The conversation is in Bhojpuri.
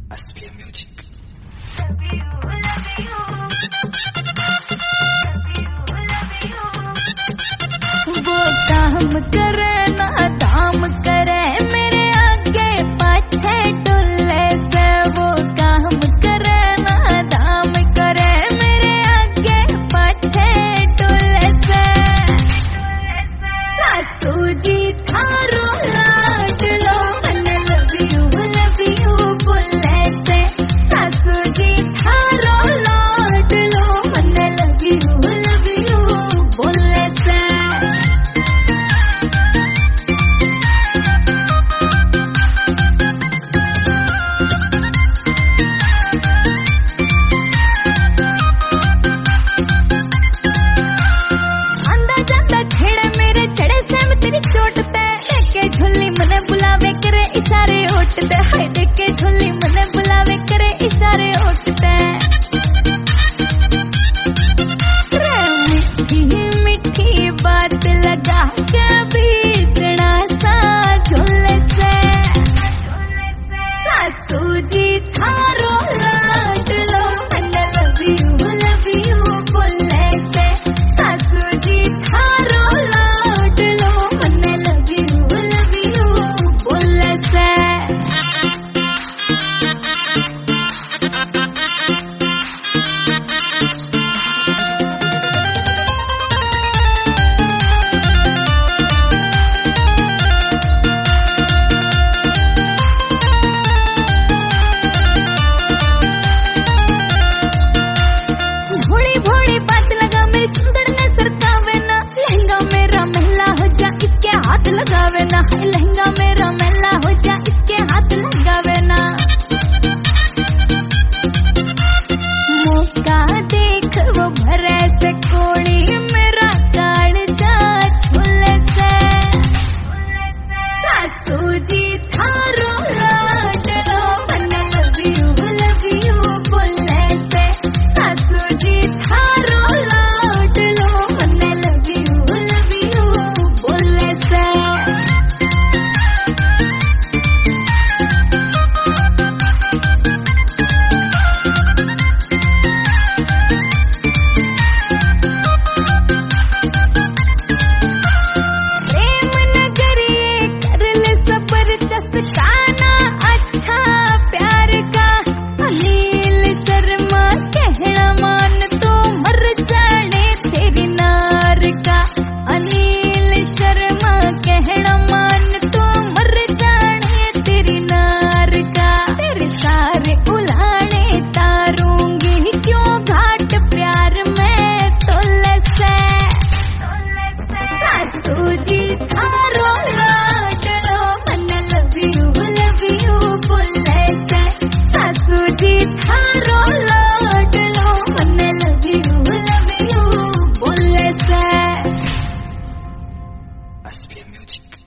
SPM Music. वो काम करे ना दाम करे मेरे आगे पाछे डुल्ले से। वो काम करे ना दाम करे मेरे आगे पाछे डुल्ले से। सासू जी थारो लाडलो मन लव यू बोले से। सासू जी थारो लाडलो मन लव यू बोले से। चोट पे देखे झुल्ली मने बुलावे करे इशारे उठते। हाय देखे झुल्ली मने बुलावे करे इशारे उठते। मीठी मीठी बात लगा के बीचना सा झुल्ले से। सासू जी थारो लाडलो मन लव यू बोले से। सासू जी थारो लाडलो लगावे ना। लहंगा मेरा मैला हो जा इसके हाथ लगावे ना। मौका देख वो भरे से कोड़ी मेरा काल जा झूले से। सासू जी थारो लाडलो मन लव यू बोले से। सासू जी थारो लाडलो मन लव यू बोले से। गाना अच्छा प्यार का अनिल शर्मा कहना मान तो मर जाने तेरी नार का। अनिल शर्मा कहना मान तो मर जाने तेरी नार का। तेरे सारे उलाने तारूंगी क्यों घाट प्यार में तोले से। सासू जी था